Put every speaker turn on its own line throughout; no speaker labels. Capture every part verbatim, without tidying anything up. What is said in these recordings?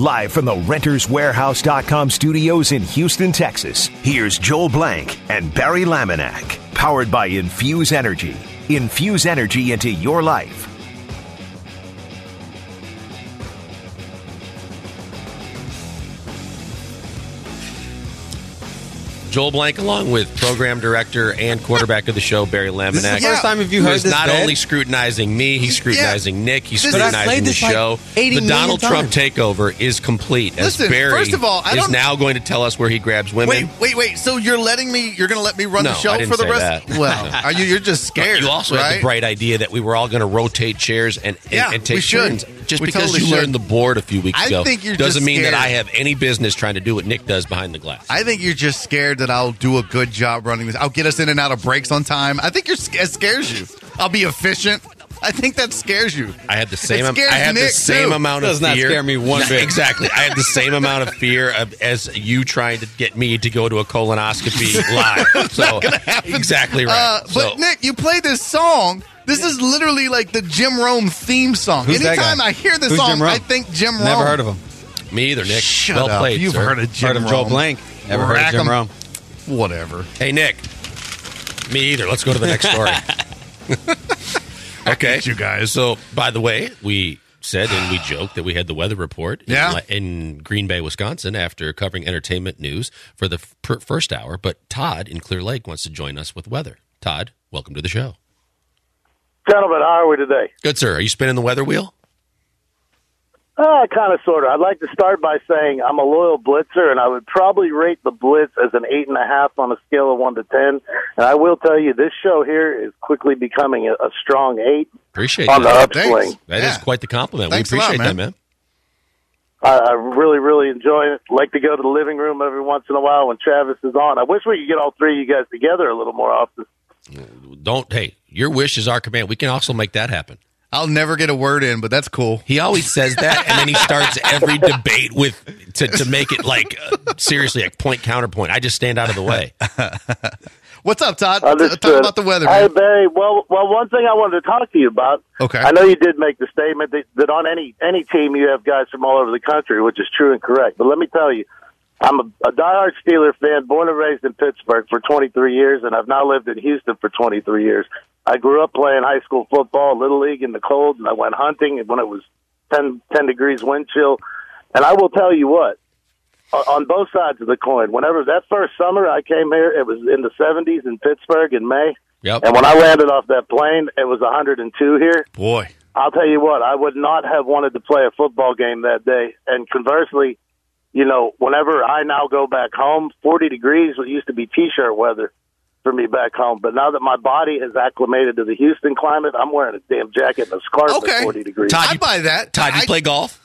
Live from the Renters Warehouse dot com studios in Houston, Texas, here's Joel Blank and Barry Laminack. Powered by Infuse Energy. Infuse energy into your life.
Joel Blank, along with program director and quarterback of the show, Barry Laminack.
This is the first time have you heard
He's
this
not
bed?
only scrutinizing me, he's scrutinizing
Yeah.
Nick, he's
This-
scrutinizing the
this like
show.
eighty
The
million
Donald Trump
times.
takeover is complete. As
Listen,
Barry
first of all, I
is
don't-
now going to tell us where he grabs women.
Wait, wait, wait. So you're letting me? You're going to let me run
No,
the show
I didn't
for the
say
rest?
that.
Well, are you? You're just scared.
You also
right?
had the bright idea that we were all going to rotate chairs and, and,
Yeah,
and take
we should.
turns. Just
We
because
totally
you
should.
learned the board a few weeks
I
ago
think you're
doesn't
just
mean that
scared.
I have any business trying to do what Nick does behind the glass.
I think you're just scared that I'll do a good job running this. I'll get us in and out of breaks on time. I think you're sc- it scares you. I'll be efficient. I think that scares you.
I had the same.
It
am-
scares
I had the
Nick,
same
too.
amount of
Does not
fear.
scare me one
Yeah,
bit.
Exactly. I had the same amount of fear of, as you trying to get me to go to a colonoscopy live. So exactly right.
Uh, but
so,
Nick, you play this song. This is literally like the Jim Rome theme song.
Who's that
Anytime
guy?
I hear this
Who's
song,
Jim Rome?
I think Jim Rome.
Never heard of him.
me either, Nick.
Shut
well
up.
played.
You've
sir.
heard of Jim
Heard of
Rome.
Joel Blank. Never heard of
Rack
Jim
'em.
Rome.
Whatever.
Hey, Nick. Me either. Let's go to the next story. Okay,
you guys.
So, by the way, we said and we joked that we had the weather report in,
Yeah.
in Green Bay, Wisconsin, after covering entertainment news for the f- first hour. But Todd in Clear Lake wants to join us with weather. Todd, welcome to the show.
Gentlemen, how are we today?
Good, sir. Are you spinning the weather wheel?
Uh, kind of, sort of. I'd like to start by saying I'm a loyal blitzer, and I would probably rate the blitz as an eight and a half on a scale of one to ten. And I will tell you, this show here is quickly becoming a, a strong eight
Appreciate
on the
that.
upswing.
That is
Yeah.
quite the compliment.
Thanks a
we
lot,
appreciate that,
man.
man.
I, I really, really enjoy it. Like to go to the living room every once in a while when Travis is on. I wish we could get all three of you guys together a little more often.
Don't, hey, your wish is our command. We can also make that happen.
I'll never get a word in, but that's cool.
He always says that, and then he starts every debate with to, to make it like uh, seriously like point counterpoint. I just stand out of the way.
What's up, Todd?
Understood.
Talk about the weather,
Hey,
man.
Barry. Well, well, one thing I wanted to talk to you about.
Okay.
I know you did make the statement that, that on any any team you have guys from all over the country, which is true and correct. But let me tell you, I'm a, a diehard Steeler fan, born and raised in Pittsburgh for twenty-three years, and I've now lived in Houston for twenty-three years. I grew up playing high school football, Little League in the cold, and I went hunting when it was ten, ten degrees wind chill. And I will tell you what, on both sides of the coin, whenever that first summer I came here, it was in the seventies in Pittsburgh in May.
Yep.
And when I landed off that plane, it was one hundred two here.
Boy.
I'll tell you what, I would not have wanted to play a football game that day. And conversely, you know, whenever I now go back home, forty degrees used to be T-shirt weather for me back home. But now that my body has acclimated to the Houston climate, I'm wearing a damn jacket and a scarf
Okay.
at forty degrees.
Todd,
I
you-
buy that.
Todd, you
I-
play golf?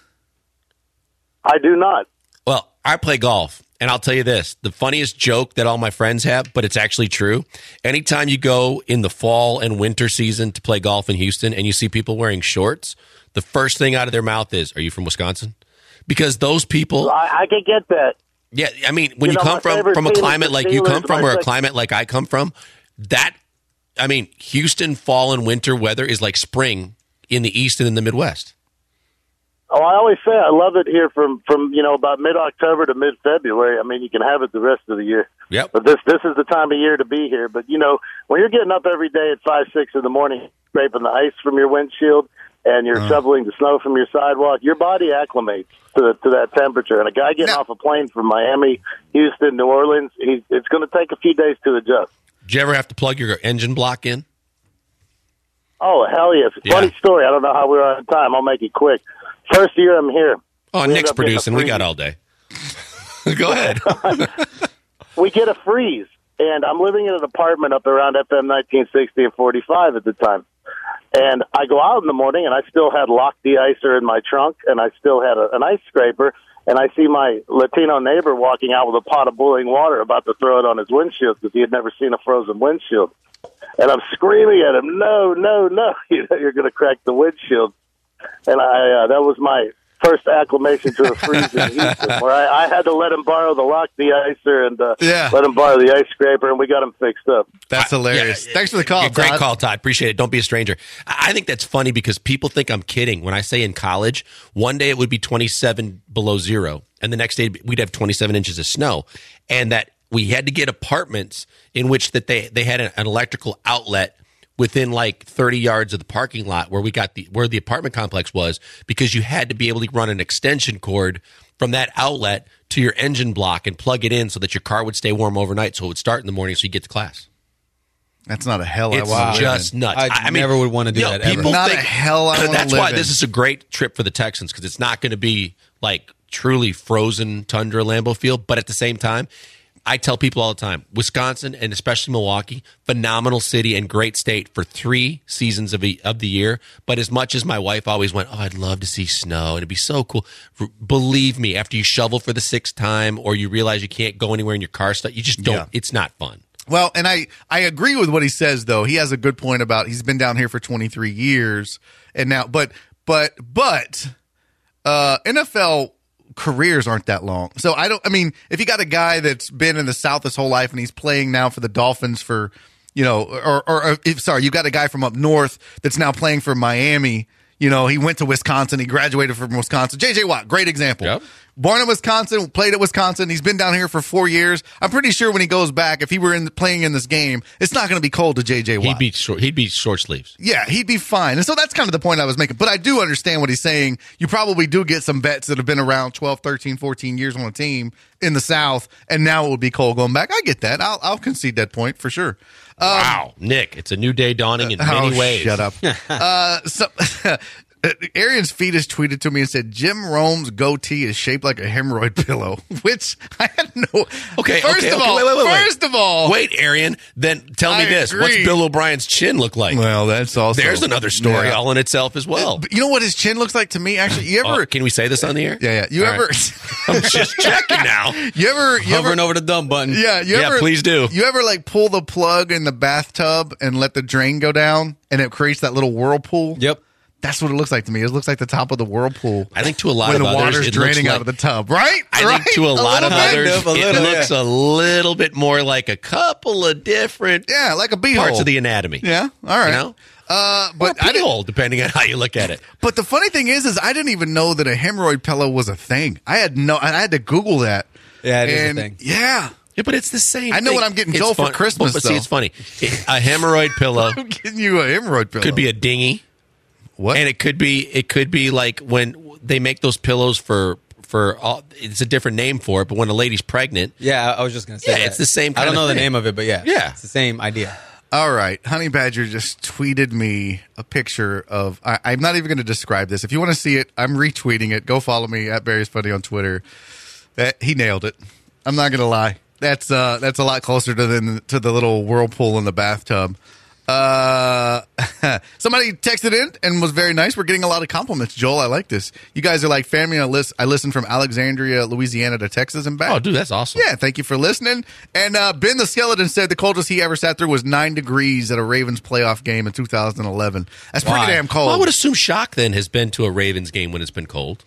I do not.
Well, I play golf, and I'll tell you this. The funniest joke that all my friends have, but it's actually true. Anytime you go in the fall and winter season to play golf in Houston and you see people wearing shorts, the first thing out of their mouth is, are you from Wisconsin? Because those people...
I, I can get that.
Yeah, I mean, when you,
You know,
come
my
from,
favorite
from a
team is
climate
the
like you come
Steelers,
from
my
or a
sec-
climate like I come from, that, I mean, Houston fall and winter weather is like spring in the East and in the Midwest.
Oh, I always say I love it here from, from you know, about mid-October to mid-February. I mean, you can have it the rest of the year.
Yep.
But this this is the time of year to be here. But, you know, when you're getting up every day at five, six in the morning, scraping the ice from your windshield, and you're
Uh.
shoveling the snow from your sidewalk, your body acclimates to, the, to that temperature. And a guy getting
Now-
off a plane from Miami, Houston, New Orleans, he, it's going to take a few days to adjust.
Did you ever have to plug your engine block in?
Oh, hell yes.
Yeah.
Funny story. I don't know how we're on time. I'll make it quick. First year I'm here.
Oh,
we
Nick's
end up getting a
producing. We got
freeze.
all day. Go ahead.
We get a freeze, and I'm living in an apartment up around F M nineteen sixty and forty-five at the time. And I go out in the morning, and I still had lock de-icer in my trunk, and I still had a, an ice scraper, and I see my Latino neighbor walking out with a pot of boiling water about to throw it on his windshield because he had never seen a frozen windshield. And I'm screaming at him, no, no, no, you know, you're going to crack the windshield. And I uh, that was my first acclimation to a freeze in Houston, where I, I had to let him borrow the lock de-icer and uh,
Yeah.
let him borrow the ice scraper, and we got him fixed up.
That's hilarious.
Yeah,
Thanks for the call,
yeah, Great
Todd.
call, Todd. Appreciate it. Don't be a stranger. I I think that's funny because people think I'm kidding when I say in college, one day it would be twenty-seven below zero, and the next day we'd have twenty-seven inches of snow, and that we had to get apartments in which that they they had an, an electrical outlet within like thirty yards of the parking lot where we got the where the apartment complex was, because you had to be able to run an extension cord from that outlet to your engine block and plug it in so that your car would stay warm overnight, so it would start in the morning so you get to class.
That's not a hell I
It's
want to live
just
in.
nuts.
I
I mean,
never would want to do
you know,
that ever.
people
Not
think,
a hell I wanna
That's
live
why
in.
this is a great trip for the Texans, because it's not going to be like truly frozen tundra Lambeau Field, but at the same time, I tell people all the time, Wisconsin and especially Milwaukee, phenomenal city and great state for three seasons of, the of the year. But as much as my wife always went, oh, I'd love to see snow, and it'd be so cool. R- believe me, after you shovel for the sixth time or you realize you can't go anywhere in your car stuff, you just don't.
Yeah.
It's not fun.
Well, and I, I agree with what he says, though. He has a good point about he's been down here for twenty-three years. And now, but, but, but, uh, N F L careers aren't that long. So I don't, I mean, if you got a guy that's been in the South his whole life and he's playing now for the Dolphins for, you know, or, or, or if, sorry, you got a guy from up north that's now playing for Miami. You know, he went to Wisconsin. He graduated from Wisconsin. J J. Watt, great example.
Yep.
Born in Wisconsin, played at Wisconsin. He's been down here for four years. I'm pretty sure when he goes back, if he were in playing in this game, it's not going to be cold to J J. Watt.
He'd be short, he'd be short sleeves.
Yeah, he'd be fine. And so that's kind of the point I was making. But I do understand what he's saying. You probably do get some vets that have been around twelve, thirteen, fourteen years on a team in the South, and now it would be cold going back. I get that. I'll, I'll concede that point for sure. Um,
Wow, Nick, it's a new day dawning in many
oh,
ways.
Shut up. uh, so, Arian's fetus tweeted to me and said, Jim Rome's goatee is shaped like a hemorrhoid pillow, which I had no.
Okay,
first
okay,
of
okay,
all,
wait, wait, wait, wait.
first of all,
Wait, Arian, then tell me
I
this. What's
agree.
Bill O'Brien's chin look like?
well, that's also.
There's another story
Yeah.
all in itself as well.
But you know what his chin looks like to me? Actually, you ever?
Oh, can we say this on the air?
yeah, yeah. You
All
ever?
right. I'm just checking now.
you ever? You ever?
Hovering over the dumb button.
Yeah, you
Yeah,
ever?
please do.
You ever like pull the plug in the bathtub and let the drain go down, and it creates that little whirlpool?
Yep.
That's what it looks like to me. It looks like the top of the whirlpool.
I think to a lot
when
of
the
others,
water's
it looks
draining
like,
out of the tub, right?
I
right?
think to a, lot of
little bit.
others,
Kind of, a
it
little,
looks
yeah.
a little bit more like a couple of different
Yeah, like a beehole.
parts of the anatomy.
Yeah, all right.
You know?
Uh, but
Or
I didn't,
hole, depending on how you look at it.
But the funny thing is, is I didn't even know that a hemorrhoid pillow was a thing. I had no. I had to Google that.
Yeah, it is a
and,
thing.
Yeah,
Yeah, but it's the same.
I know
thing.
what I'm getting
It's
Joel for
fun-
Christmas,
But, but see,
though.
it's funny. A hemorrhoid pillow
I'm getting you a hemorrhoid pillow.
could be a dinghy.
what?
And it could be it could be like when they make those pillows for for all, it's a different name for it, but when a lady's pregnant,
Yeah, I was just gonna say.
Yeah,
that.
it's the same
I
kind
Oh,
don't
of
know the
thing.
name of it, but yeah,
Yeah.
it's the same idea.
All right. Honey Badger just tweeted me a picture of. I, I'm not even going to describe this. If you want to see it, I'm retweeting it. Go follow me at Barry's Funny on Twitter. That he nailed it. I'm not going to lie. That's uh, that's a lot closer to the to the little whirlpool in the bathtub. Uh, somebody texted in and was very nice. We're getting a lot of compliments, Joel. I like this. You guys are like family. I listen. I listen from Alexandria, Louisiana to Texas and back.
Oh, dude, that's awesome.
Yeah, thank you for listening. And uh, Ben the Skeleton said the coldest he ever sat through was nine degrees at a Ravens playoff game in two thousand eleven. That's pretty
Why?
damn cold.
Well, I would assume Shock then has been to a Ravens game when it's been cold.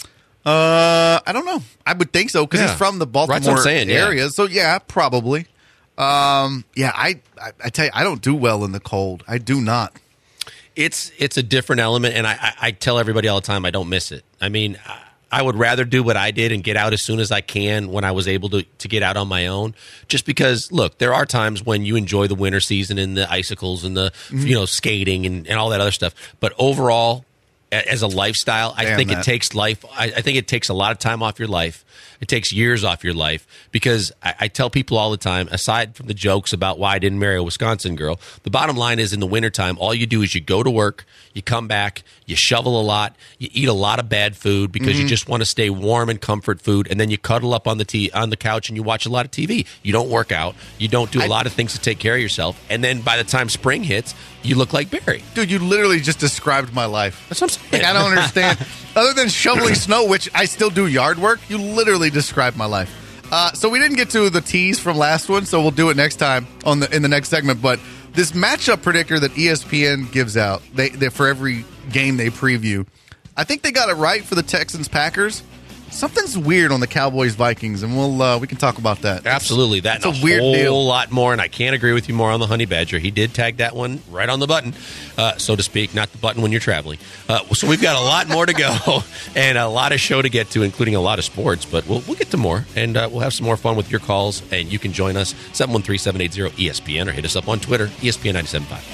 uh, I don't know. I would think so because
Yeah.
he's from the
Right, that's
Baltimore
what I'm saying, yeah.
area. So yeah, probably. Um, yeah, I, I I tell you, I don't do well in the cold. I do not.
It's it's a different element, and I, I, I tell everybody all the time I don't miss it. I mean, I, I would rather do what I did and get out as soon as I can when I was able to, to get out on my own. Just because, look, there are times when you enjoy the winter season and the icicles and the
Mm-hmm.
you know skating and, and all that other stuff. But overall, a- as a lifestyle, I
Damn
think
that.
it takes life. I, I think it takes a lot of time off your life. It takes years off your life because I, I tell people all the time, aside from the jokes about why I didn't marry a Wisconsin girl, the bottom line is in the wintertime, all you do is you go to work, you come back, you shovel a lot, you eat a lot of bad food because
Mm-hmm.
you just want to stay warm and comfort food, and then you cuddle up on the t- on the couch and you watch a lot of T V. You don't work out. You don't do a
I-
lot of things to take care of yourself. And then by the time spring hits, you look like Barry.
Dude, you literally just described my life.
That's what I'm saying.
Like, I don't understand. Other than shoveling snow, which I still do yard work, you literally described my life. Uh, so we didn't get to the tease from last one, so we'll do it next time on the in the next segment. But this matchup predictor that E S P N gives out, they, they for every game they preview, I think they got it right for the Texans Packers. Something's weird on the Cowboys Vikings, and we'll uh, we can talk about that.
Absolutely, that
It's
and
a
a
weird
whole
deal.
lot more. And I can't agree with you more on the Honey Badger. He did tag that one right on the button, uh, so to speak, not the button when you're traveling. Uh, so we've got a lot more to go and a lot of show to get to, including a lot of sports. But we'll we'll get to more, and uh, we'll have some more fun with your calls. And you can join us seven one three, seven eight zero, E S P N or hit us up on Twitter, E S P N nine seven five.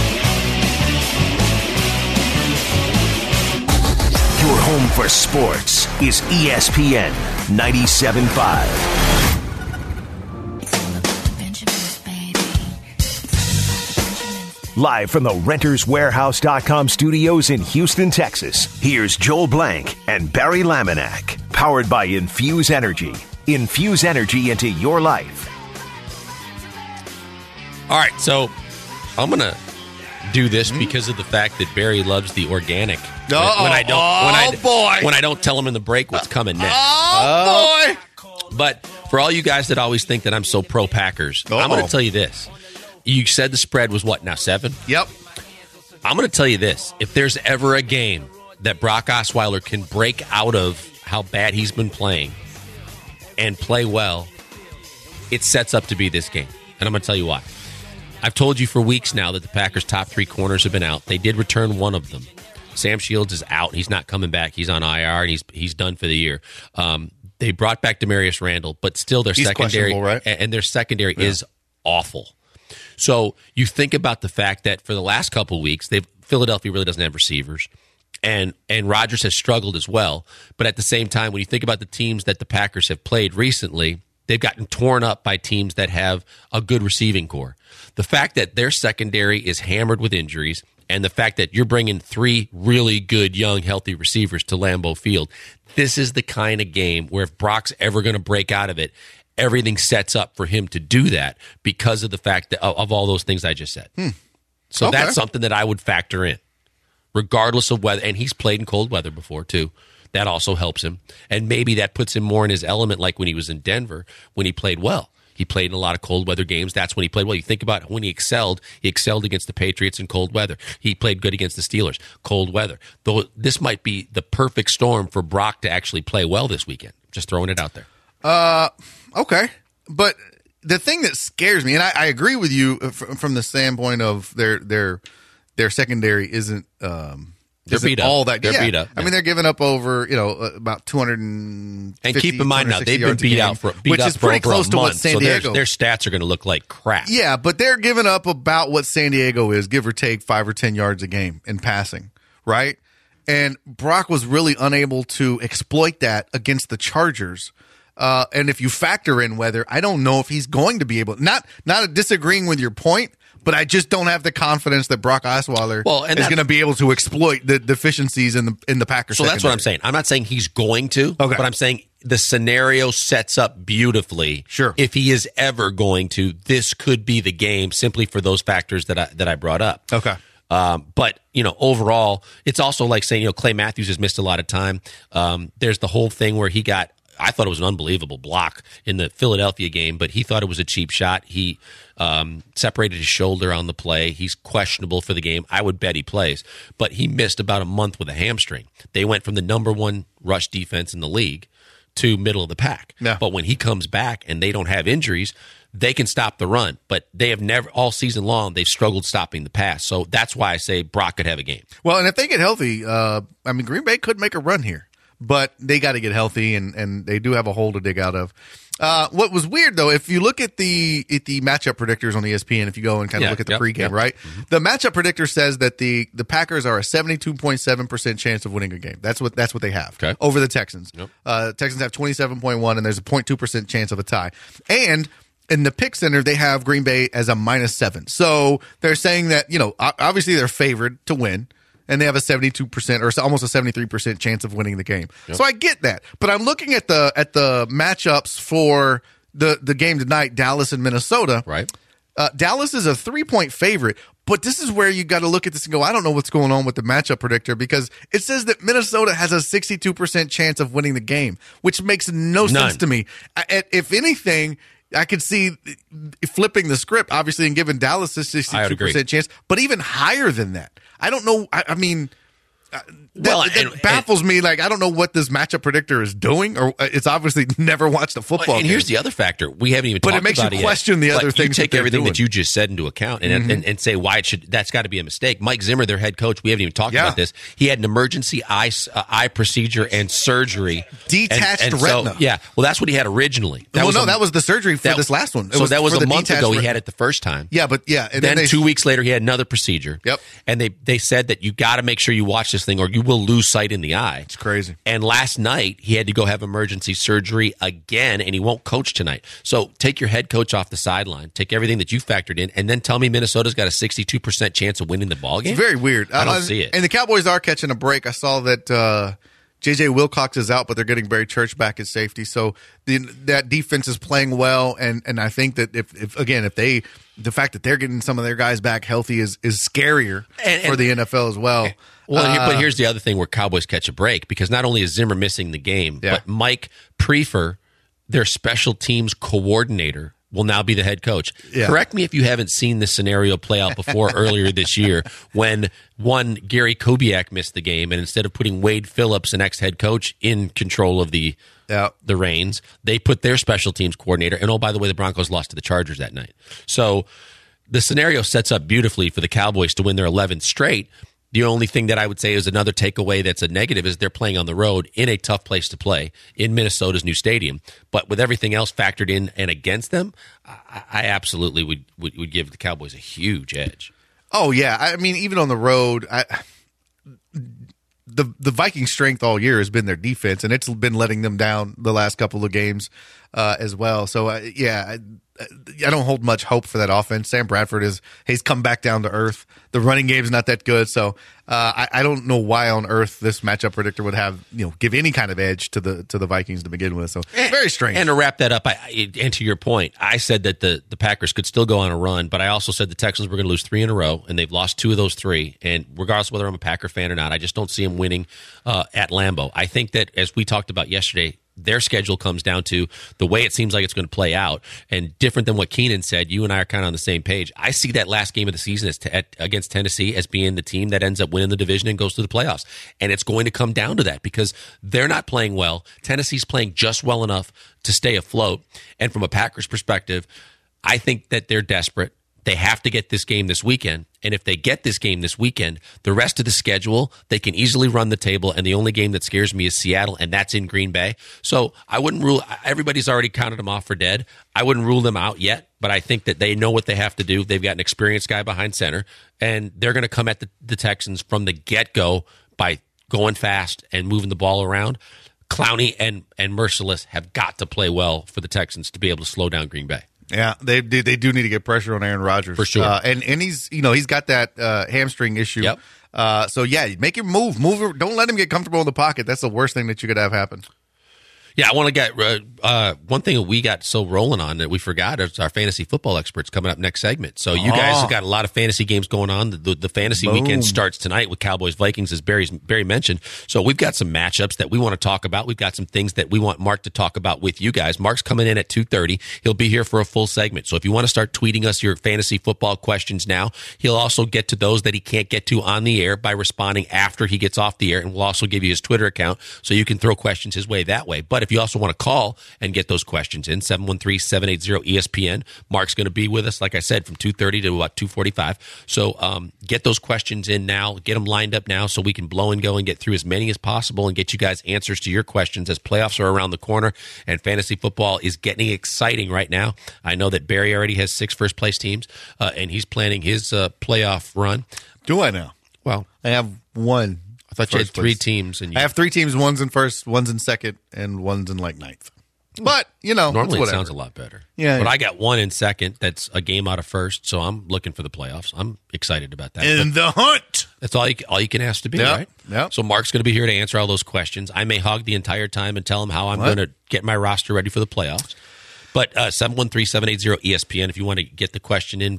Your home for sports is E S P N ninety-seven point five. Live from the Renters Warehouse dot com studios in Houston, Texas, here's Joel Blank and Barry Laminack. Powered by Infuse Energy. Infuse energy into your life.
All right, so I'm going to do this because of the fact that Barry loves the organic. When,
Uh-oh.
when I don't, when I,
Oh, boy.
when I don't tell him in the break what's coming next.
Oh, boy!
But for all you guys that always think that I'm so pro Packers, I'm going
Uh-oh.
to tell you this. You said the spread was what now, seven?
Yep.
I'm going to tell you this. If there's ever a game that Brock Osweiler can break out of how bad he's been playing and play well, it sets up to be this game. And I'm going to tell you why. I've told you for weeks now that the Packers' top three corners have been out. They did return one of them. Sam Shields is out. He's not coming back. He's on I R, and he's he's done for the year. Um, they brought back Demarius Randall, but still their
He's
secondary
questionable, right?
and their secondary is awful. So you think about the fact that for the last couple of weeks, they've Philadelphia really doesn't have receivers, and and Rodgers has struggled as well. But at the same time, when you think about the teams that the Packers have played recently, they've gotten torn up by teams that have a good receiving core. The fact that their secondary is hammered with injuries, and the fact that you're bringing three really good, young, healthy receivers to Lambeau Field, this is the kind of game where if Brock's ever going to break out of it, everything sets up for him to do that because of the fact that, of, of all those things I just said.
Hmm.
So
Okay.
that's something that I would factor in, regardless of whether, and he's played in cold weather before too. That also helps him. And maybe that puts him more in his element like when he was in Denver, when he played well. He played in a lot of cold weather games. That's when he played well. You think about when he excelled, he excelled against the Patriots in cold weather. He played good against the Steelers, cold weather. Though this might be the perfect storm for Brock to actually play well this weekend. Just throwing it out there.
Uh, okay. But the thing that scares me, and I, I agree with you f- from the standpoint of their their their secondary isn't um
They're
isn't
beat up.
all that
They're
yeah.
beat up,
I
yeah.
mean, they're giving up over you know uh, about two hundred and
And keep in mind now, they've been beat out for beat
which
up
is
for
pretty
over
close
a
to what
month,
San
so their,
Diego.
their stats are going to look like crap.
Yeah, but they're giving up about what San Diego is, give or take five or ten yards a game in passing, right? And Brock was really unable to exploit that against the Chargers. Uh, and if you factor in weather, I don't know if he's going to be able. Not not disagreeing with your point, but I just don't have the confidence that Brock Osweiler
Well, and
is
that-
going to be able to exploit the deficiencies in the in the Packers.
So that's what I'm
secondary.
saying. I'm not saying he's going to,
Okay.
but I'm saying the scenario sets up beautifully.
Sure.
If he is ever going to, this could be the game simply for those factors that I that I brought up.
Okay.
Um, but, you know, overall, it's also like saying, you know, Clay Matthews has missed a lot of time. Um, there's the whole thing where he got, I thought it was an unbelievable block in the Philadelphia game, but he thought it was a cheap shot. He um, separated his shoulder on the play. He's questionable for the game. I would bet he plays, but he missed about a month with a hamstring. They went from the number one rush defense in the league to middle of the pack.
Yeah.
But when he comes back and they don't have injuries, they can stop the run. But they have never, all season long, they've struggled stopping the pass. So that's why I say Brock could have a game.
Well, and if they get healthy, uh, I mean, Green Bay could make a run here, but they got to get healthy, and, and they do have a hole to dig out of. Uh, what was weird, though, if you look at the at the matchup predictors on E S P N, if you go and kind of
Yeah,
look at the
yep,
pregame,
yep.
right? The matchup predictor says that the the Packers are a seventy-two point seven percent chance of winning a game. That's what that's what they have
Okay.
over the Texans.
Yep.
Uh, Texans have twenty-seven point one, and there's a zero point two percent chance of a tie. And in the pick center, they have Green Bay as a minus seven. So they're saying that, you know, o- obviously they're favored to win, and they have a seventy-two percent or almost a seventy-three percent chance of winning the game. So I get that. But I'm looking at the at the matchups for the, the game tonight, Dallas and Minnesota.
Right.
Uh, Dallas is a three-point favorite, but this is where you got to look at this and go, I don't know what's going on with the matchup predictor, because it says that Minnesota has a sixty-two percent chance of winning the game, which makes no sense
None.
to me. I, if anything, I could see flipping the script, obviously, and giving Dallas a
I would
sixty-two
agree.
percent chance, but even higher than that. I don't know. I, I mean, That,
Well,
that
and-
baffles me. Like, I don't know what this matchup predictor is doing, or uh, it's obviously never watched a football
and
game.
here's the other factor. We haven't even
But
talked
it makes
about
you
it yet.
question the
But
other
you
things that
take
they're
everything
doing.
that you just said into account and,
Mm-hmm.
and, and say why it should. That's got to be a mistake. Mike Zimmer, their head coach, we haven't even talked
Yeah.
about this. He had an emergency eye uh, eye procedure and surgery.
Detached
and, and
retina.
So, yeah, well, that's what he had originally. That
well,
was
no,
a-
that was the surgery for
that-
this last one. It
so
was
that was
for
a
the
month
detached
ago. He
retina.
had it the first time.
Yeah, but yeah, and
then
then, they,
two weeks later, he had another procedure.
Yep.
And they, they said that you got to make sure you watch this thing or you will lose sight in the eye.
It's crazy.
And last night, he had to go have emergency surgery again, and he won't coach tonight. So take your head coach off the sideline, take everything that you factored in, and then tell me Minnesota's got a sixty-two percent chance of winning the ball game?
It's very weird.
I don't
Uh,
see it.
And the Cowboys are catching a break. I saw that uh, J J Wilcox is out, but they're getting Barry Church back at safety. So the, that defense is playing well, and, and I think that if, if again if they the fact that they're getting some of their guys back healthy is is scarier
And-
for
and-
the N F L as well.
Well, here-
Uh,
but here's the other thing where Cowboys catch a break, because not only is Zimmer missing the game,
Yeah.
but Mike Prefer, their special teams coordinator, will now be the head coach.
Yeah.
Correct me if you haven't seen this scenario play out before earlier this year when one Gary Kubiak missed the game, and instead of putting Wade Phillips, an ex-head coach, in control of the
Yeah.
the reins, they put their special teams coordinator. And oh, by the way, the Broncos lost to the Chargers that night. So the scenario sets up beautifully for the Cowboys to win their eleventh straight. The only thing that I would say is another takeaway that's a negative is they're playing on the road in a tough place to play in Minnesota's new stadium. But with everything else factored in and against them, I, I absolutely would, would would give the Cowboys a huge edge.
Oh yeah, I mean even on the road, I, the the Vikings' strength all year has been their defense, and it's been letting them down the last couple of games uh, as well. So uh, yeah, I, I don't hold much hope for that offense. Sam Bradford is he's come back down to earth. The running game's not that good, so uh, I, I don't know why on earth this matchup predictor would have you know give any kind of edge to the to the Vikings to begin with. So very strange.
And to wrap that up, I, I- and to your point, I said that the, the Packers could still go on a run, but I also said the Texans were going to lose three in a row, and they've lost two of those three. And regardless of whether I'm a Packer fan or not, I just don't see them winning uh, at Lambeau. I think that, as we talked about yesterday, their schedule comes down to the way it seems like it's going to play out. And different than what Keenan said, you and I are kind of on the same page. I see that last game of the season as t- at, against Tennessee as being the team that ends up winning the division and goes to the playoffs. And it's going to come down to that because they're not playing well. Tennessee's playing just well enough to stay afloat. And from a Packers perspective, I think that they're desperate. They have to get this game this weekend. And if they get this game this weekend, the rest of the schedule, they can easily run the table. And the only game that scares me is Seattle, and that's in Green Bay. So I wouldn't rule – everybody's already counted them off for dead. I wouldn't rule them out yet, but I think that they know what they have to do. They've got an experienced guy behind center, and they're going to come at the, the Texans from the get-go by going fast and moving the ball around. Clowney and, and Merciless have got to play well for the Texans to be able to slow down Green Bay.
Yeah, they do. They do need to get pressure on Aaron Rodgers
For sure.
uh, and and he's you know he's got that uh, hamstring issue.
Yep.
Uh, so yeah, make him move, move. Don't let him get comfortable in the pocket. That's the worst thing that you could have happen.
Yeah, I want to get uh, uh, one thing that we got so rolling on that we forgot is our fantasy football experts coming up next segment. So you guys have got a lot of fantasy games going on. The, the, the fantasy
Boom.
weekend starts tonight with Cowboys Vikings, as Barry's, Barry mentioned. So we've got some matchups that we want to talk about. We've got some things that we want Mark to talk about with you guys. Mark's coming in at two thirty. He'll be here for a full segment. So if you want to start tweeting us your fantasy football questions now, he'll also get to those that he can't get to on the air by responding after he gets off the air. And we'll also give you his Twitter account so you can throw questions his way that way. But if you also want to call and get those questions in, seven one three, seven eight zero, E S P N. Mark's going to be with us, like I said, from two thirty to about two forty-five. So um, get those questions in now. Get them lined up now so we can blow and go and get through as many as possible and get you guys answers to your questions as playoffs are around the corner and fantasy football is getting exciting right now. I know that Barry already has six first-place teams, uh, and he's planning his uh, playoff run.
Do I now?
Well,
I have one.
I thought you had
first
three
place.
teams. And you,
I have three teams. One's in first, one's in second, and one's in like ninth. But you know,
normally
it's
it
whatever.
sounds a lot better.
Yeah,
But
yeah.
I got one in second. That's a game out of first, so I'm looking for the playoffs. I'm excited about that.
in
But
the hunt.
that's all you, all you can ask to be,
Yep,
right?
yep.
So Mark's going to be here to answer all those questions. I may hog the entire time and tell him how I'm
What?
going to get my roster ready for the playoffs. But uh, seven one three, seven eight zero, E S P N if you want to get the question in via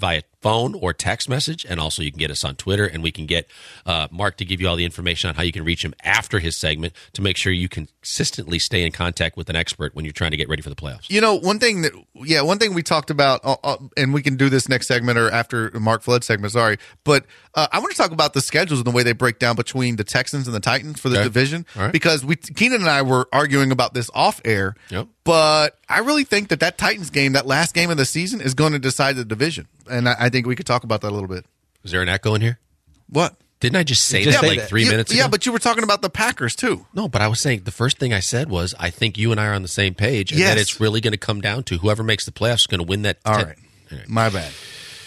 phone or text message, and also you can get us on Twitter, and we can get uh, Mark to give you all the information on how you can reach him after his segment to make sure you consistently stay in contact with an expert when you're trying to get ready for the playoffs.
You know, one thing that, yeah, one thing we talked about, uh, uh, and we can do this next segment or after Mark Flood's segment, sorry, but uh, I want to talk about the schedules and the way they break down between the Texans and the Titans for the
Okay.
division,
All right.
because we Keenan and I were arguing about this off air,
Yep.
but I really think that that Titans game, that last game of the season, is going to decide the division, and I, I think we could talk about that a little bit.
Is there an echo in here?
What?
Didn't I just say
just
that
say
like
that.
three
yeah,
minutes ago?
Yeah, but you were talking about the Packers too.
No, but I was saying the first thing I said was I think you and I are on the same page, and
Yes.
that it's really going to come down to whoever makes the playoffs is going to win that.
All
ten-
right.
All right.
My bad.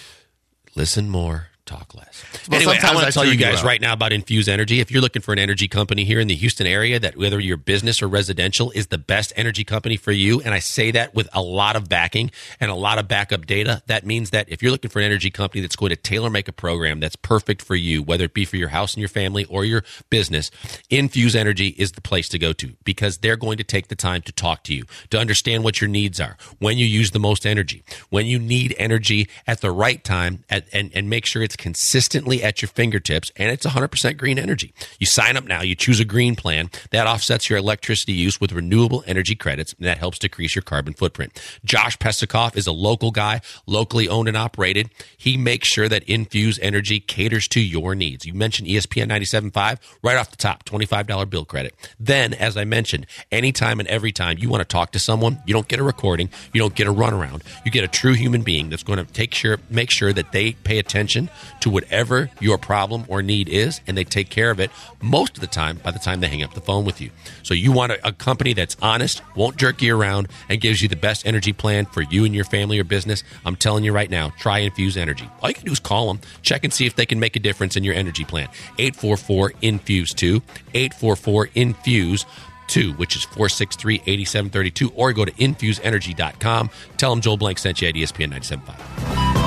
Listen more, talk less.
Well,
Anyway, I
sometimes
want
I
to tell you
tune you
guys
out.
right now about Infuse Energy. If you're looking for an energy company here in the Houston area that whether your business or residential is the best energy company for you, and I say that with a lot of backing and a lot of backup data, that means that if you're looking for an energy company that's going to tailor make a program that's perfect for you, whether it be for your house and your family or your business, Infuse Energy is the place to go to because they're going to take the time to talk to you, to understand what your needs are, when you use the most energy, when you need energy at the right time, at, and, and make sure it's consistently at your fingertips, and it's one hundred percent green energy. You sign up now, you choose a green plan, that offsets your electricity use with renewable energy credits, and that helps decrease your carbon footprint. Josh Pesikoff is a local guy, locally owned and operated. He makes sure that Infuse Energy caters to your needs. You mentioned E S P N ninety-seven point five, right off the top, twenty-five dollars bill credit. Then, as I mentioned, anytime and every time you want to talk to someone, you don't get a recording, you don't get a runaround, you get a true human being that's going to take sure, make sure that they pay attention to whatever your problem or need is, and they take care of it most of the time by the time they hang up the phone with you. So you want a, a company that's honest, won't jerk you around, and gives you the best energy plan for you and your family or business. I'm telling you right now, try Infuse Energy. All you can do is call them, check and see if they can make a difference in your energy plan. eight four four infuse two, eight four four infuse two, which is four six three, eight seven three two, or go to infuse energy dot com. Tell them Joel Blank sent you at E S P N ninety-seven point five.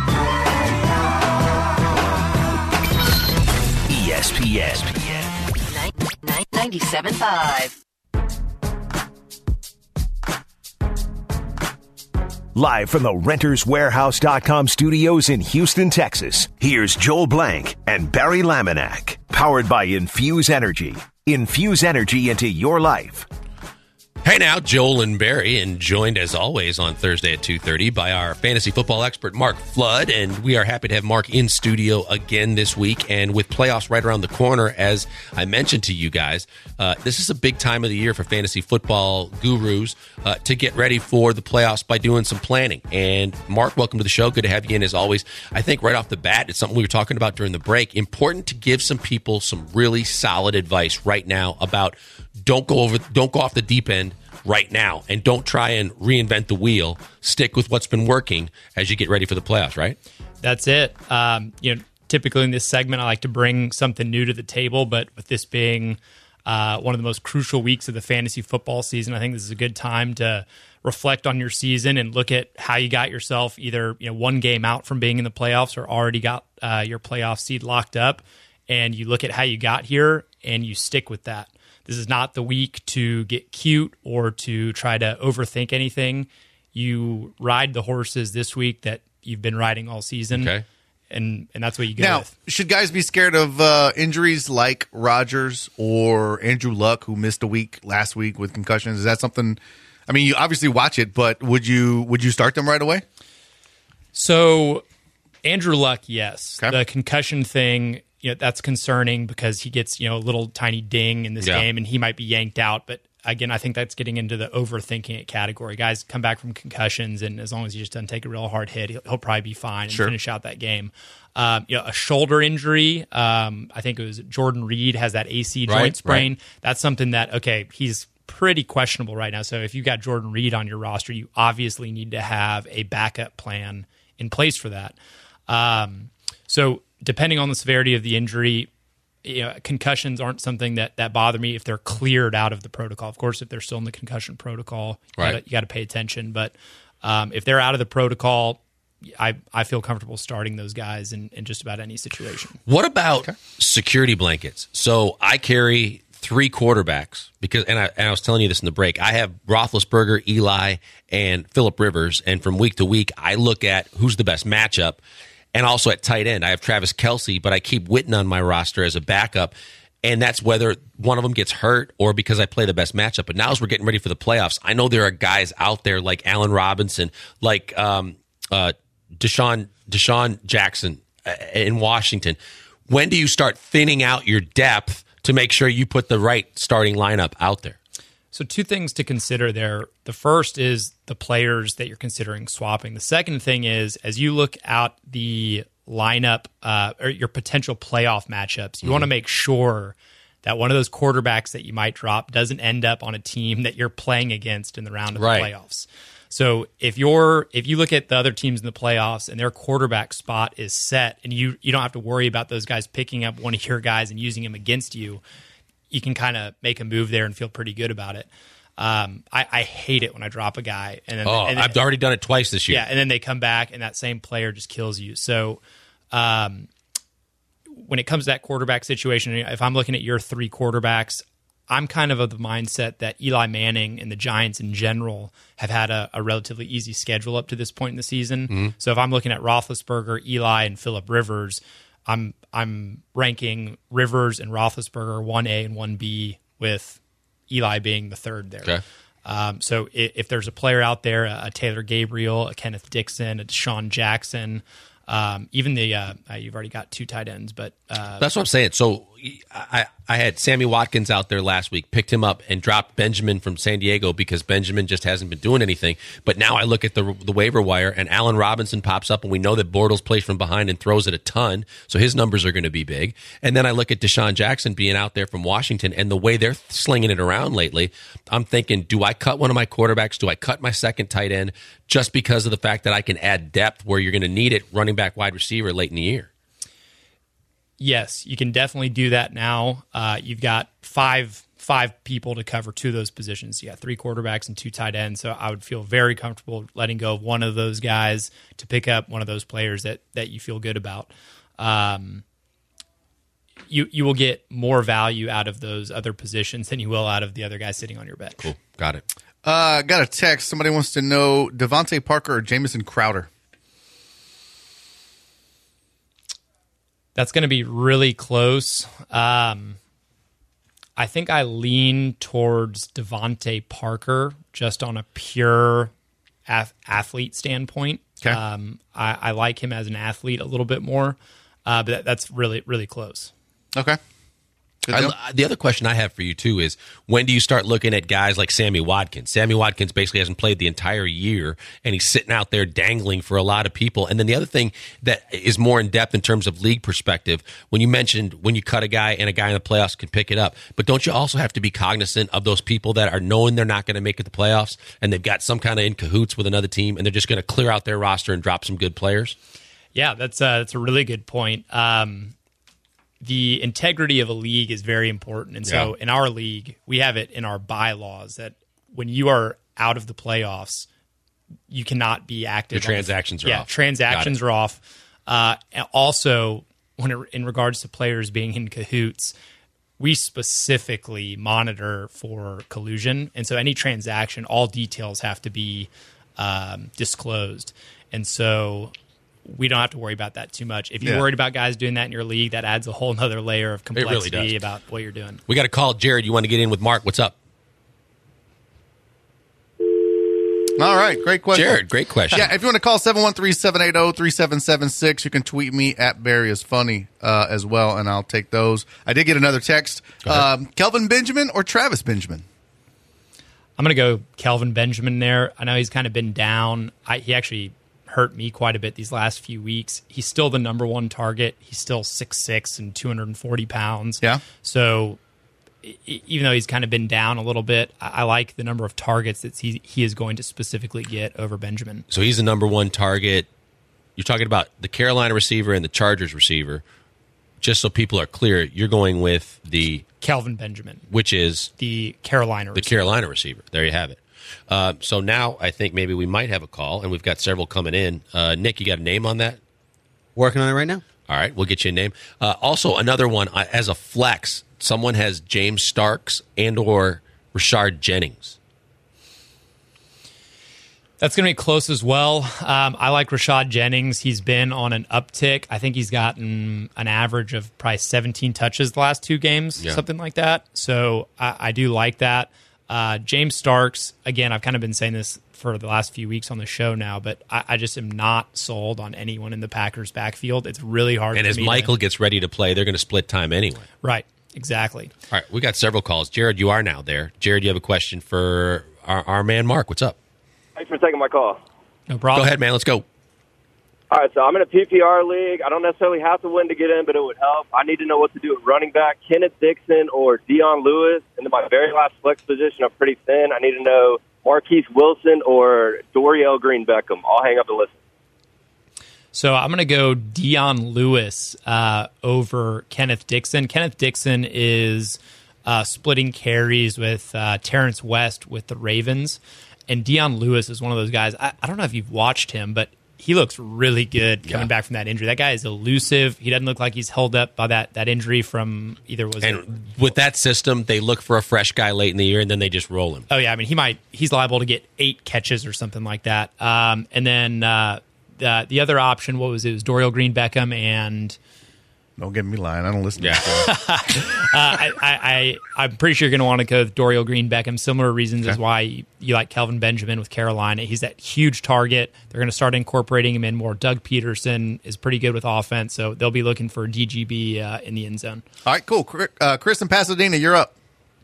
E S P N.
ninety-seven point five.
Live from the renters warehouse dot com studios in Houston, Texas, here's Joel Blank and Barry Laminack. Powered by Infuse Energy. Infuse energy into your life.
Hey now, Joel and Barry, and joined as always on Thursday at two thirty by our fantasy football expert, Mark Flood. And we are happy to have Mark in studio again this week. And with playoffs right around the corner, as I mentioned to you guys, uh, this is a big time of the year for fantasy football gurus uh, to get ready for the playoffs by doing some planning. And Mark, welcome to the show. Good to have you in as always. I think right off the bat, it's something we were talking about during the break. Important to give some people some really solid advice right now about don't go over, don't go off the deep end right now, and don't try and reinvent the wheel. Stick with what's been working as you get ready for the playoffs, right?
That's it. Um, you know, typically in this segment, I like to bring something new to the table, but with this being uh, one of the most crucial weeks of the fantasy football season, I think this is a good time to reflect on your season and look at how you got yourself either you know one game out from being in the playoffs or already got uh, your playoff seed locked up, and you look at how you got here and you stick with that. This is not the week to get cute or to try to overthink anything. You ride the horses this week that you've been riding all season,
Okay.
and and that's what you go
Now,
with.
should guys be scared of uh, injuries like Rodgers or Andrew Luck, who missed a week last week with concussions? Is that something? I mean, you obviously watch it, but would you would you start them right away?
So, Andrew Luck, yes.
Okay.
The concussion thing, you know, that's concerning because he gets, you know, a little tiny ding in this
Yeah.
game and he might be yanked out. But again, I think that's getting into the overthinking it category. Guys come back from concussions, and as long as he just doesn't take a real hard hit, he'll, he'll probably be fine and
Sure.
finish out that game. Um, you know, a shoulder injury, um, I think it was Jordan Reed has that A C joint
Right,
sprain.
right.
That's something that, okay, he's pretty questionable right now. So if you've got Jordan Reed on your roster, you obviously need to have a backup plan in place for that. Um, so depending on the severity of the injury, you know, concussions aren't something that, that bother me if they're cleared out of the protocol. Of course, if they're still in the concussion protocol, you
Right.
gotta, you got to pay attention. But um, if they're out of the protocol, I, I feel comfortable starting those guys in, in just about any situation.
What about security blankets? So I carry three quarterbacks because, and I, and I was telling you this in the break, I have Roethlisberger, Eli, and Phillip Rivers. And from week to week, I look at who's the best matchup. And also at tight end, I have Travis Kelce, but I keep Witten on my roster as a backup. And that's whether one of them gets hurt or because I play the best matchup. But now as we're getting ready for the playoffs, I know there are guys out there like Allen Robinson, like um, uh, Deshaun, Deshaun Jackson in Washington. When do you start thinning out your depth to make sure you put the right starting lineup out there?
So two things to consider there. The first is the players that you're considering swapping. The second thing is, as you look out the lineup uh, or your potential playoff matchups, you mm-hmm. want to make sure that one of those quarterbacks that you might drop doesn't end up on a team that you're playing against in the round of
right.
the playoffs. So if you're if you look at the other teams in the playoffs and their quarterback spot is set, and you you don't have to worry about those guys picking up one of your guys and using him against you, you can kind of make a move there and feel pretty good about it. Um, I, I hate it when I drop a guy. And then,
oh,
and then,
I've already done it twice this year.
Yeah, and then they come back and that same player just kills you. So um, when it comes to that quarterback situation, if I'm looking at your three quarterbacks, I'm kind of of the mindset that Eli Manning and the Giants in general have had a, a relatively easy schedule up to this point in the season. Mm-hmm. So if I'm looking at Roethlisberger, Eli, and Phillip Rivers, I'm I'm ranking Rivers and Roethlisberger one A and one B, with Eli being the third there.
Okay.
Um, so if, if there's a player out there, a Taylor Gabriel, a Kenneth Dixon, a Deshaun Jackson, um, even the uh, uh, you've already got two tight ends, but uh,
that's what I'm saying. So I, I had Sammy Watkins out there last week, picked him up and dropped Benjamin from San Diego because Benjamin just hasn't been doing anything. But now I look at the the waiver wire and Allen Robinson pops up, and we know that Bortles plays from behind and throws it a ton, so his numbers are going to be big. And then I look at Deshaun Jackson being out there from Washington, and the way they're slinging it around lately, I'm thinking, do I cut one of my quarterbacks? Do I cut my second tight end just because of the fact that I can add depth where you're going to need it, running back, wide receiver late in the year?
Yes, you can definitely do that now. Uh, you've got five five people to cover two of those positions. You got three quarterbacks and two tight ends. So I would feel very comfortable letting go of one of those guys to pick up one of those players that that you feel good about. Um, you you will get more value out of those other positions than you will out of the other guys sitting on your bench.
Cool, got it.
Uh, got a text. Somebody wants to know Devontae Parker or Jamison Crowder.
That's going to be really close. Um, I think I lean towards Devontae Parker just on a pure ath- athlete standpoint.
Okay.
Um, I, I like him as an athlete a little bit more, uh, but that, that's really, really close.
Okay.
I, the other question I have for you, too, is when do you start looking at guys like Sammy Watkins? Sammy Watkins basically hasn't played the entire year, and he's sitting out there dangling for a lot of people. And then the other thing that is more in-depth in terms of league perspective, when you mentioned when you cut a guy and a guy in the playoffs can pick it up, but don't you also have to be cognizant of those people that are knowing they're not going to make it to the playoffs, and they've got some kind of in cahoots with another team, and they're just going to clear out their roster and drop some good players?
Yeah, that's, uh, that's a really good point. Um The integrity of a league is very important. And so
yeah.
in our league, we have it in our bylaws that when you are out of the playoffs, you cannot be active.
Your transactions
the,
are
yeah,
off.
transactions are off. Uh, and also, when it, in regards to players being in cahoots, we specifically monitor for collusion. And so any transaction, all details have to be um, disclosed. And so we don't have to worry about that too much. If you're
yeah.
worried about guys doing that in your league, that adds a whole nother layer of complexity
really does.
about what you're doing.
We got a call. Jared, you want to get in with Mark? What's up?
All right, great question.
Jared, great question.
Yeah, if you want to call seven one three, seven eight zero, three seven seven six, you can tweet me at Barry is Funny uh, as well, and I'll take those. I did get another text. Um, Kelvin Benjamin or Travis Benjamin?
I'm going to go Kelvin Benjamin there. I know he's kind of been down. I, he actually hurt me quite a bit these last few weeks. He's still the number one target. He's still six foot six and two hundred forty pounds.
Yeah.
So e- even though he's kind of been down a little bit, I, I like the number of targets that he, he is going to specifically get over Benjamin.
So he's the number one target. You're talking about the Carolina receiver and the Chargers receiver. Just so people are clear, you're going with the
Kelvin Benjamin,
which is
the Carolina
the
receiver.
Carolina receiver. There you have it. Uh, so now I think maybe we might have a call, and we've got several coming in. Uh, Nick, you got a name on that?
Working on it right now.
All right, we'll get you a name. Uh, also, another one, uh, as a flex, someone has James Starks and or Rashard Jennings.
That's going to be close as well. Um, I like Rashad Jennings. He's been on an uptick. I think he's gotten an average of probably seventeen touches the last two games,
Yeah.
something like that. So I, I do like that. Uh, James Starks, again, I've kind of been saying this for the last few weeks on the show now, but I, I just am not sold on anyone in the Packers backfield. It's really hard
And
for
as
me
Michael
to,
gets ready to play, they're going to split time anyway.
Right, exactly.
All right, we got several calls. Jared, you are now there. Jared, you have a question for our, our man Mark. What's up?
Thanks for taking my call.
No problem.
Go ahead, man. Let's go.
All right, so I'm in a P P R league. I don't necessarily have to win to get in, but it would help. I need to know what to do at running back, Kenneth Dixon or Dion Lewis. And then my very last flex position, I'm pretty thin. I need to know Marquise Wilson or Dorial Green Beckham. I'll hang up and listen.
So I'm going to go Dion Lewis uh, over Kenneth Dixon. Kenneth Dixon is uh, splitting carries with uh, Terrence West with the Ravens. And Dion Lewis is one of those guys. I, I don't know if you've watched him, but he looks really good coming
Yeah.
back from that injury. That guy is elusive. He doesn't look like he's held up by that, that injury from either was it,
And with that system, they look for a fresh guy late in the year, and then they just roll him.
Oh yeah, I mean he might he's liable to get eight catches or something like that. Um, and then uh, the the other option, what was it? It was Dorial Green Beckham and
Don't get me lying. I don't listen
Yeah.
to that.
uh, I, I, I I'm pretty sure you're going to want to go with Dorial Green Beckham. Similar reasons as why you, you like Kelvin Benjamin with Carolina. He's that huge target. They're going to start incorporating him in more. Doug Peterson is pretty good with offense, so they'll be looking for D G B uh, in the end zone.
All right, cool. Cr- Uh, Chris in Pasadena, you're up.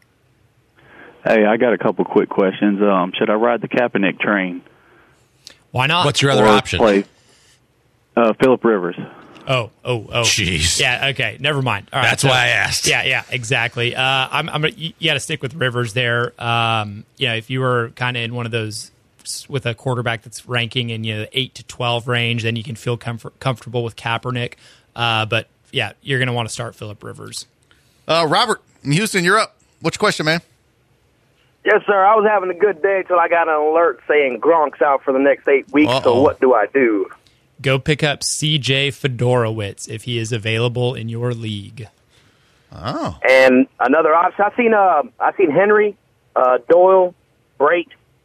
Hey, I got a couple quick questions. Um, should I ride the Kaepernick train?
Why not?
What's your other
or
option?
Play uh, Phillip Rivers.
Oh, oh, oh.
Jeez.
Yeah, okay. Never mind. All right.
That's why I asked.
Yeah, yeah, exactly. Uh, I'm, I'm gonna, you, you got to stick with Rivers there. Um, you know, if you were kind of in one of those s- with a quarterback that's ranking in you know the eight to twelve range, then you can feel comfort, comfortable with Kaepernick. Uh, but yeah, you're going to want to start Phillip Rivers.
Uh, Robert in Houston, you're up. What's your question, man?
Yes, sir. I was having a good day until I got an alert saying Gronk's out for the next eight weeks.
Uh-oh.
So what do I do?
Go pick up C J Fedorowicz if he is available in your league.
Oh,
And another option. I seen uh, I seen Henry, uh, Doyle, Brait.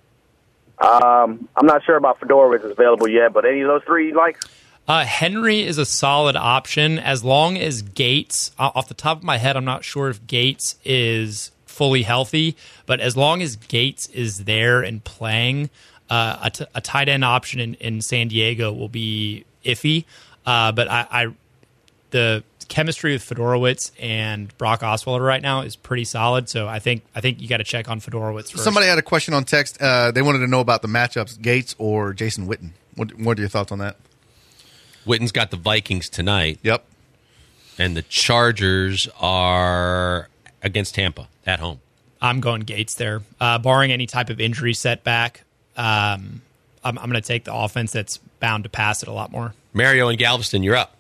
Um, I'm not sure about Fedorowicz is available yet, but any of those three you like?
Uh, Henry is a solid option as long as Gates, uh, off the top of my head, I'm not sure if Gates is fully healthy, but as long as Gates is there and playing, uh, a, t- a tight end option in, in San Diego will be iffy. Uh, but I, I, the chemistry with Fedorowicz and Brock Osweiler right now is pretty solid. So I think I think you got to check on Fedorowicz first.
somebody had a question on text. Uh, they wanted to know about the matchups: Gates or Jason Witten. What, what are your thoughts on that?
Witten's got the Vikings tonight,
Yep.
and the Chargers are against Tampa at home.
I'm going Gates there, uh, barring any type of injury setback. Um, I'm, I'm going to take the offense that's bound to pass it a lot more.
Mario in Galveston, you're up.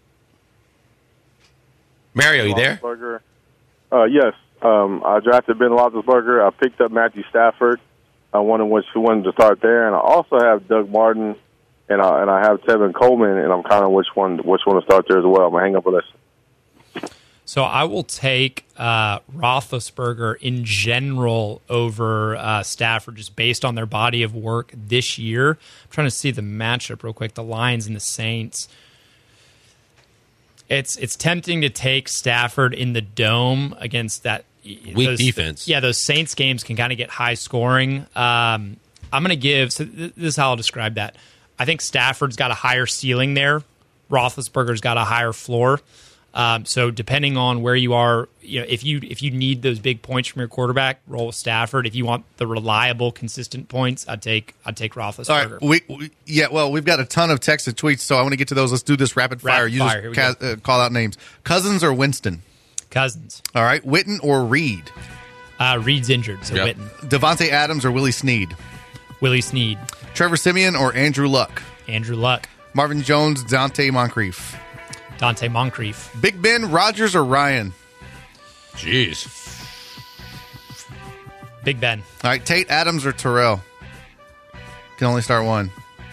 Mario, you there?
Roethlisberger. Uh, yes. Um, I drafted Ben Roethlisberger. I picked up Matthew Stafford. I wanted which one to start there, and I also have Doug Martin, and I and I have Tevin Coleman, and I'm kind of which one which one to start there as well. I'm gonna hang up with this.
So I will take uh, Roethlisberger in general over uh, Stafford, just based on their body of work this year. I'm trying to see the matchup real quick. The Lions and the Saints. It's it's tempting to take Stafford in the dome against that
Weak
those,
defense.
Yeah, those Saints games can kind of get high scoring. Um, I'm going to give. So th- this is how I'll describe that. I think Stafford's got a higher ceiling there. Roethlisberger's got a higher floor. Um, so depending on where you are, you know, if you if you need those big points from your quarterback, roll with Stafford. If you want the reliable, consistent points, I'd take I'd take Roethlisberger.
All right. We, we yeah. Well, we've got a ton of text and tweets, so I want to get to those. Let's do this rapid fire.
Rapid
you
fire. Here we
just ca- uh, call out names. Cousins or Winston?
Cousins.
All right. Witten or Reed?
Uh, Reed's injured, so
Yep.
Witten.
Devontae Adams or Willie Snead?
Willie Snead.
Trevor Siemian or Andrew Luck?
Andrew Luck.
Marvin Jones, Dante Moncrief.
Dante Moncrief.
Big Ben, Rogers or Ryan?
Jeez.
Big Ben.
All right. Tate Adams or Terrell? Can only start one.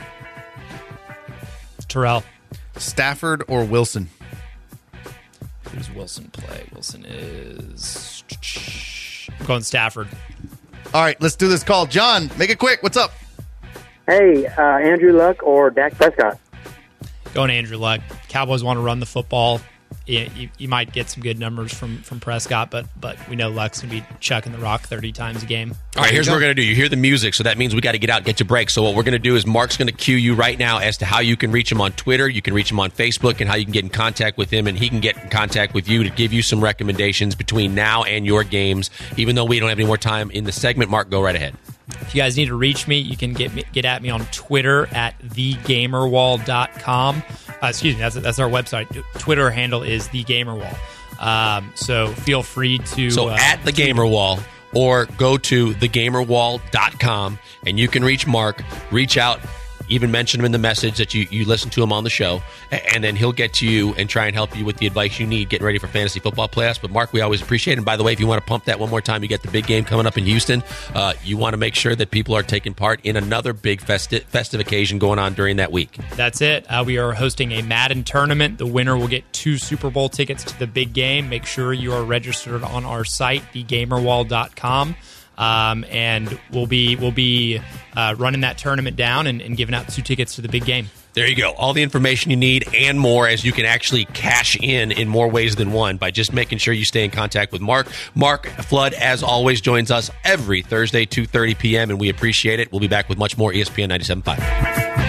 Terrell.
Stafford or Wilson?
Who's Wilson play? Wilson is... I'm going Stafford.
All right. Let's do this call. John, make it quick. What's up?
Hey, uh, Andrew Luck or Dak Prescott?
Going Andrew Luck. Cowboys want to run the football. You, you, you might get some good numbers from, from Prescott, but but we know Luck's going to be chucking the rock thirty times a game.
All right, here's what we're going to do. You hear the music, so that means we got to get out and get to break. So what we're going to do is Mark's going to cue you right now as to how you can reach him on Twitter, you can reach him on Facebook, and how you can get in contact with him, and he can get in contact with you to give you some recommendations between now and your games. Even though we don't have any more time in the segment, Mark, go right ahead.
If you guys need to reach me, you can get me, get at me on Twitter at the gamer wall dot com. Uh, excuse me, that's that's our website. Twitter handle is thegamerwall. Um, so feel free to
so
uh,
at the Gamerwall, or go to the gamer wall dot com and you can reach Mark. Reach out. Even mention him in the message that you, you listen to him on the show, and then he'll get to you and try and help you with the advice you need getting ready for fantasy football playoffs. But, Mark, we always appreciate it. And, by the way, if you want to pump that one more time, you get the big game coming up in Houston. Uh, you want to make sure that people are taking part in another big festi- festive occasion going on during that week.
That's it. Uh, we are hosting a Madden tournament. The winner will get two Super Bowl tickets to the big game. Make sure you are registered on our site, the gamer wall dot com. Um, and we'll be we'll be uh, running that tournament down and, and giving out two tickets to the big game.
There you go. All the information you need and more, as you can actually cash in in more ways than one by just making sure you stay in contact with Mark. Mark Flood, as always, joins us every Thursday, two thirty p.m., and we appreciate it. We'll be back with much more E S P N ninety-seven point five.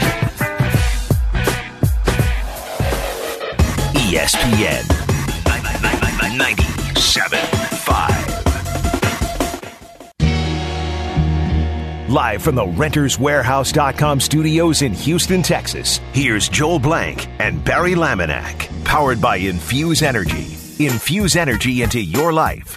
E S P N ninety-seven point five. Live from the Renters Warehouse dot com studios in Houston, Texas, here's Joel Blank and Barry Laminack. Powered by Infuse Energy. Infuse energy into your life.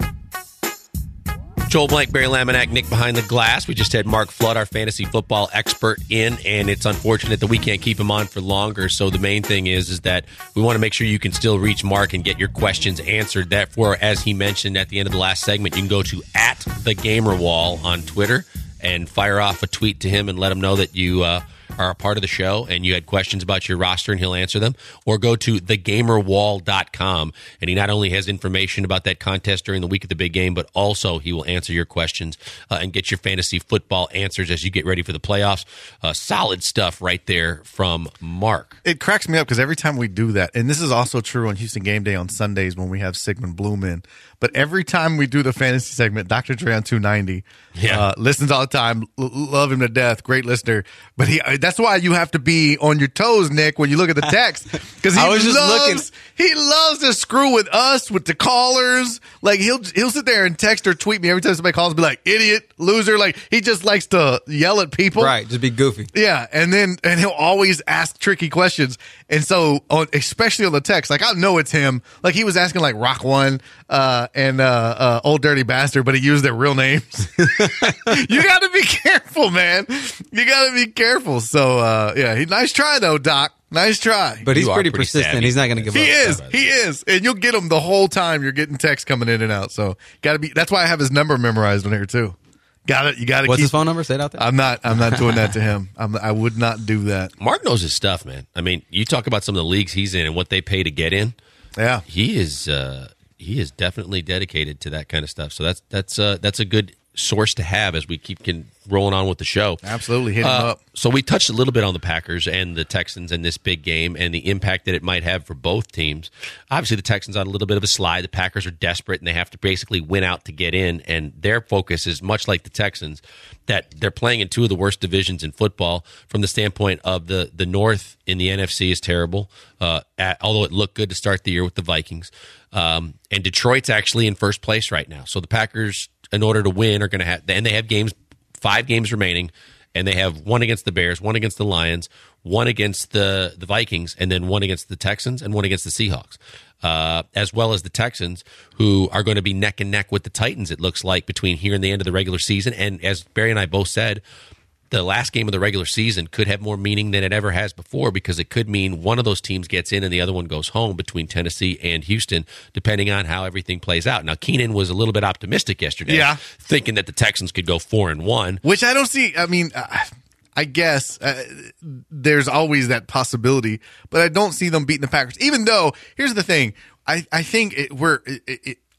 Joel Blank, Barry Laminack, Nick behind the glass. We just had Mark Flood, our fantasy football expert, in, and it's unfortunate that we can't keep him on for longer. So the main thing is, is that we want to make sure you can still reach Mark and get your questions answered. Therefore, as he mentioned at the end of the last segment, you can go to at the Gamerwall on Twitter and fire off a tweet to him and let him know that you uh, are a part of the show and you had questions about your roster and he'll answer them. Or go to the gamer wall dot com, and he not only has information about that contest during the week of the big game, but also he will answer your questions uh, and get your fantasy football answers as you get ready for the playoffs. Uh, solid stuff right there from Mark.
It cracks me up because every time we do that, and this is also true on Houston Game Day on Sundays when we have Sigmund Bloom in, but every time we do the fantasy segment, Doctor Dre on two ninety
yeah.
uh, listens all the time, l- love him to death, great listener. But he that's why you have to be on your toes, Nick, when you look at the text. Because he
I was just
loves,
looking.
he loves to screw with us, with the callers. Like, he'll he'll sit there and text or tweet me every time somebody calls and be like, idiot, loser. Like, he just likes to yell at people.
Right, just be goofy.
Yeah, and then and he'll always ask tricky questions, and so on, especially on the text, like I know it's him. Like he was asking like Rock One uh, and uh, uh, Old Dirty Bastard, but he used their real names. You got to be careful, man. You got to be careful. So uh, yeah, he nice try though, Doc. Nice try.
But he's
You are
pretty,
pretty
persistent.
savvy.
He's not going to give
He
up.
is. He is. And you'll get him the whole time you're getting texts coming in and out. So got to be. That's why I have his number memorized on here too. Got it. You got to.
What's
keep,
his phone number? Say it out there.
I'm not. I'm not doing that to him. I'm, I would not do that.
Mark knows his stuff, man. I mean, you talk about some of the leagues he's in and what they pay to get in.
Yeah.
He is uh, he is definitely dedicated to that kind of stuff. So that's that's uh, that's a good source to have as we keep can, rolling on with the show.
Absolutely. Hit him
Uh,
up.
So we touched a little bit on the Packers and the Texans and this big game and the impact that it might have for both teams. Obviously, the Texans on a little bit of a slide. The Packers are desperate, and they have to basically win out to get in, and their focus is much like the Texans, that they're playing in two of the worst divisions in football from the standpoint of the, the North in the N F C is terrible, uh, at, although it looked good to start the year with the Vikings. Um, and Detroit's actually in first place right now. So the Packers, in order to win, are going to have, and they have games, five games remaining, and they have one against the Bears, one against the Lions, one against the, the Vikings, and then one against the Texans and one against the Seahawks, uh, as well as the Texans, who are going to be neck and neck with the Titans, it looks like, between here and the end of the regular season. And as Barry and I both said, the last game of the regular season could have more meaning than it ever has before, because it could mean one of those teams gets in and the other one goes home between Tennessee and Houston, depending on how everything plays out. Now, Keenan was a little bit optimistic yesterday,
Yeah.
thinking that the Texans could go four and one.
Which I don't see. I mean, uh, I guess uh, there's always that possibility, but I don't see them beating the Packers. Even though, here's the thing. I, I think it, we're it, it,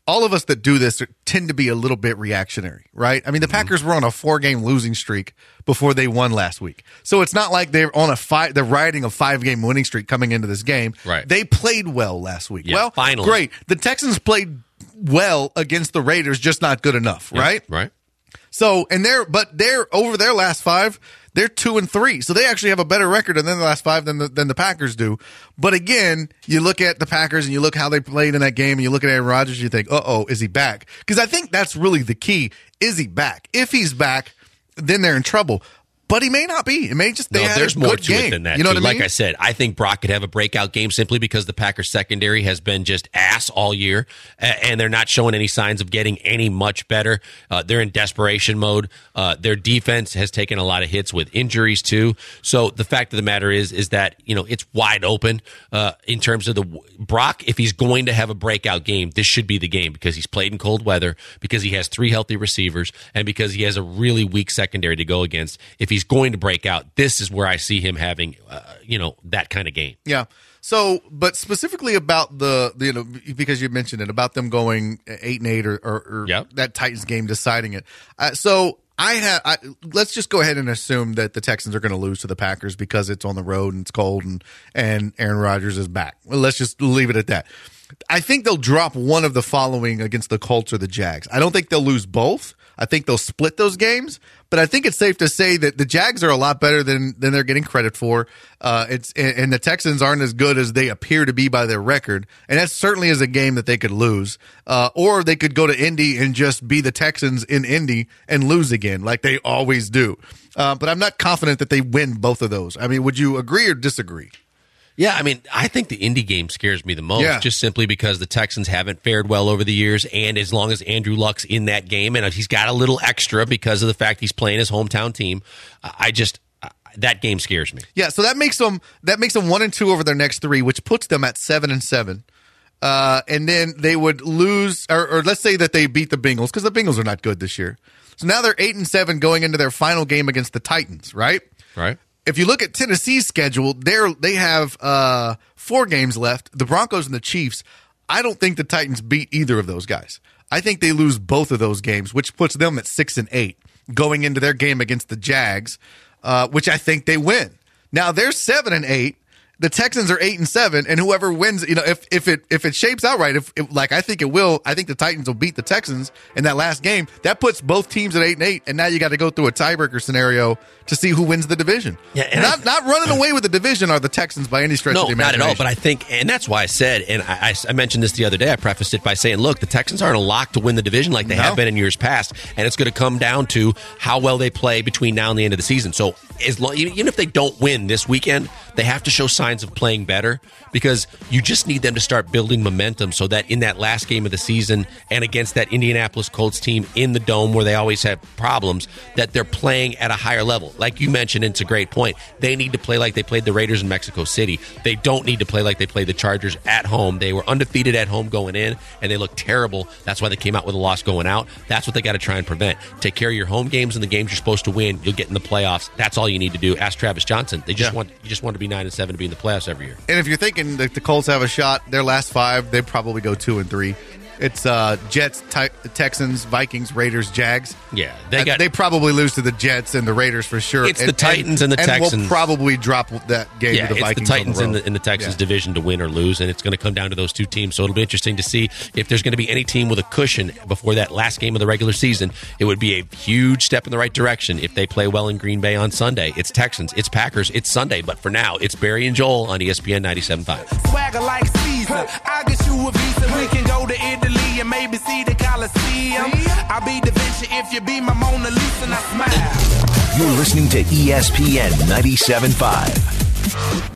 all of us that do this tend to be a little bit reactionary, right? I mean, the Packers were on a four-game losing streak before they won last week. So it's not like they're on a five, they're riding a five-game winning streak coming into this game.
Right.
They played well last week.
Yeah,
well,
finally.
Great. The Texans played well against the Raiders, just not good enough,
Yeah,
right?
Right.
So, and they're, but they're over their last five, they're two and three. So they actually have a better record in the last five than the, than the Packers do. But again, you look at the Packers and you look how they played in that game and you look at Aaron Rodgers, you think, uh-oh, is he back? Because I think that's really the key. Is he back? If he's back, then they're in trouble. But he may not be. It may just they
no,
had
there's
a
more
good
to
game.
it than that.
You know
too.
what I mean?
Like I said, I think Brock could have a breakout game simply because the Packers secondary has been just ass all year, and they're not showing any signs of getting any much better. Uh, they're in desperation mode. Uh, their defense has taken a lot of hits with injuries too. So the fact of the matter is, is that you know it's wide open uh, in terms of the Brock. If he's going to have a breakout game, this should be the game because he's played in cold weather, because he has three healthy receivers, and because he has a really weak secondary to go against. If he's going to break out, this is where I see him having, uh, you know, that kind of game.
Yeah. So, but specifically about the, the, you know, because you mentioned it, about them going eight and eight or, or, or
yep.
that Titans game deciding it. Uh, so I have, I, let's just go ahead and assume that the Texans are going to lose to the Packers because it's on the road and it's cold and, and Aaron Rodgers is back. Well, let's just leave it at that. I think they'll drop one of the following against the Colts or the Jags. I don't think they'll lose both. I think they'll split those games, but I think it's safe to say that the Jags are a lot better than than they're getting credit for. Uh, it's and, and the Texans aren't as good as they appear to be by their record, and that certainly is a game that they could lose. Uh, or they could go to Indy and just be the Texans in Indy and lose again, like they always do. Uh, but I'm not confident that they win both of those. I mean, would you agree or disagree?
Yeah, I mean, I think the Indy game scares me the most,
yeah.
just simply because the Texans haven't fared well over the years, and as long as Andrew Luck's in that game, and he's got a little extra because of the fact he's playing his hometown team, I just that game scares me.
Yeah, so that makes them that makes them one and two over their next three, which puts them at seven and seven. Uh, and then they would lose, or, or let's say that they beat the Bengals because the Bengals are not good this year. So now they're eight and seven going into their final game against the Titans, right?
Right.
If you look at Tennessee's schedule, they're, they have uh, four games left, the Broncos and the Chiefs. I don't think the Titans beat either of those guys. I think they lose both of those games, which puts them at six and eight going into their game against the Jags, uh, which I think they win. Now they're seven and eight. The Texans are eight and seven, and whoever wins, you know, if if it if it shapes out right, if, if like I think it will, I think the Titans will beat the Texans in that last game. That puts both teams at eight and eight, and now you got to go through a tiebreaker scenario to see who wins the division.
Yeah, and
not
I,
not running away with the division are the Texans by any stretch
no,
of the
not
imagination.
at all. But I think, and that's why I said, and I, I, I mentioned this the other day. I prefaced it by saying, look, the Texans aren't a lock to win the division like they
No.
have been in years past, and it's going to come down to how well they play between now and the end of the season. So, as long, even if they don't win this weekend, they have to show signs of playing better, because you just need them to start building momentum so that in that last game of the season and against that Indianapolis Colts team in the Dome where they always have problems, that they're playing at a higher level. Like you mentioned, it's a great point. They need to play like they played the Raiders in Mexico City. They don't need to play like they played the Chargers at home. They were undefeated at home going in, and they looked terrible. That's why they came out with a loss going out. That's what they got to try and prevent. Take care of your home games and the games you're supposed to win. You'll get in the playoffs. That's all you need to do. Ask Travis Johnson. They just
Yeah.
want you just want to be nine and seven to be in the playoffs every year.
And if you're thinking that the Colts have a shot, their last five, they probably go two and three. It's uh, Jets, Ty- Texans, Vikings, Raiders, Jags.
Yeah, they got.
Uh, they probably lose to the Jets and the Raiders for sure.
It's the Titans and the Texans.
And we'll probably drop that game
Yeah,
to the
it's
Vikings.
the Titans
on the
and
road.
the, and the Texans
Yeah.
division to win or lose, and it's going to come down to those two teams. So it'll be interesting to see if there's going to be any team with a cushion before that last game of the regular season. It would be a huge step in the right direction if they play well in Green Bay on Sunday. It's Texans, it's Packers, it's Sunday, but for now, it's Barry and Joel on E S P N ninety-seven point five.
Swagger like Caesar. I'll get you a visa. We can go to Italy and maybe see the Coliseum. I'll be Da Vinci if you be my Mona Lisa and I smile.
You're listening to E S P N ninety-seven point five.